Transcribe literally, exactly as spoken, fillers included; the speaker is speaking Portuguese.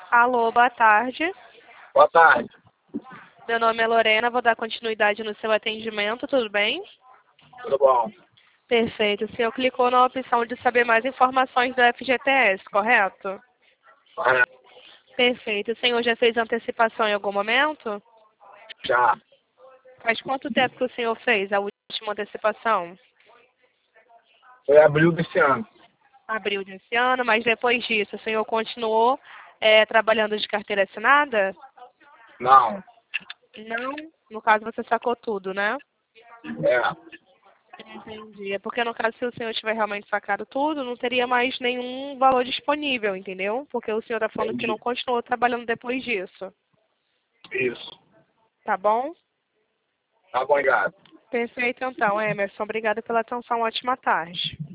Alô, boa tarde. Boa tarde. Meu nome é Lorena, vou dar continuidade no seu atendimento, tudo bem? Tudo bom? Perfeito. O senhor clicou na opção de saber mais informações do F G T S, correto? Ah, Perfeito. O senhor já fez antecipação em algum momento? já. Faz quanto tempo que o senhor fez a última antecipação? Foi abril desse ano. Abril desse ano, mas depois disso, o senhor continuou é, trabalhando de carteira assinada? Não. Não. No caso, você sacou tudo, né? É. Entendi. É porque no caso, se o senhor tiver realmente sacado tudo, não teria mais nenhum valor disponível, entendeu? Porque o senhor está falando que não Entendi. continuou trabalhando depois disso. Isso. Tá bom? Tá bom, obrigado. Perfeito, então, Emerson. Obrigada pela atenção. Ótima tarde.